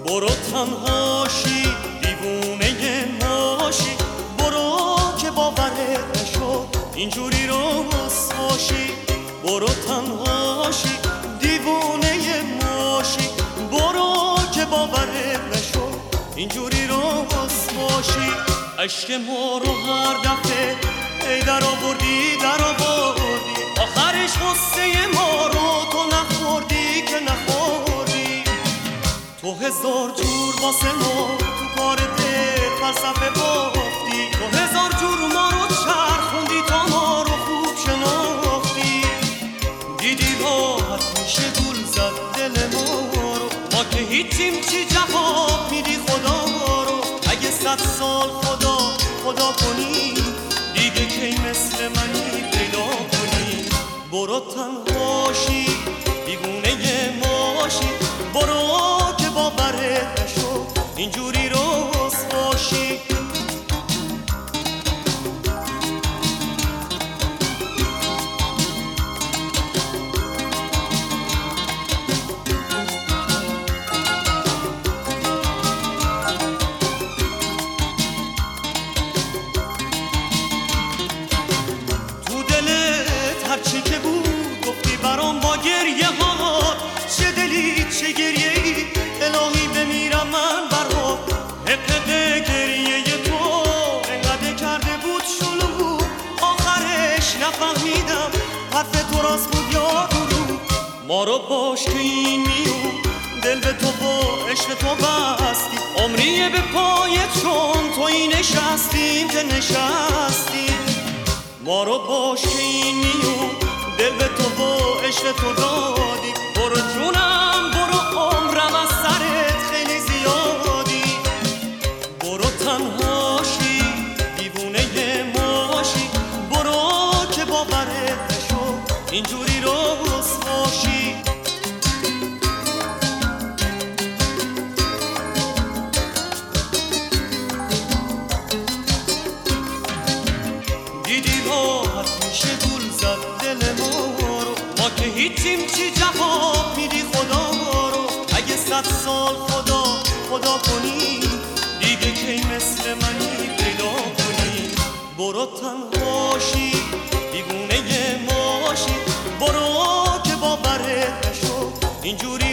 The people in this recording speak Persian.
برو تنهاشی دیوونه ماشی، برو که باورت نشد اینجوری رسواشی. برو تنهاشی دیوونه ماشی، برو که باورت نشد اینجوری رسواشی. عشق ما رو هر دفعه ای در آوردی آخرش غصه ما رو تو نخوردی که نخوردی. تو هزار جور واسه ما تو کار دل فلسفه بافتی، تو هزار جور ما رو چرخوندی تا ما رو خوب شناختی. دیدی راحت میشه گول زد دل ما رو، ما که هیچیم چی جواب میدی خدا رو. اگه 100 سال خدا کنی دیگه کی مثل منی پیدا کنی. برو تنهاشی دیوونه ماشی، برو که باورت نشد اینجوری رسواشی. هرچی که بود گفتی برام با گریه ها، چه دلی چه گریه ای الهی بمیرم من برات. حقق گریه تو انقدر کرده بود شلو، آخرش نفهمیدم حرف تو راست بود یا دروغ. ما رو باش که این میون دل به تو با عشق تو بستی، عمریه به پایت چون توی نشستیم که نشستیم. ما رو باش که این میون دل به تو با عشق تو دادی. برو جونم برو عمرم از سرت خیلی زیادی. برو تنهاشی دیوونه ماشی، برو که باورت نشد اینجوری رسواشی. دیدی راحت میشه گول زد دل ما رو، ما که هیچیم چی جواب میدی خدا رو. اگه 100 سال خدا کنی دیگه کی مثل منی پیدا کنی. برو تنهاشی دیوونه ماشی، برو که باورت نشد اینجوری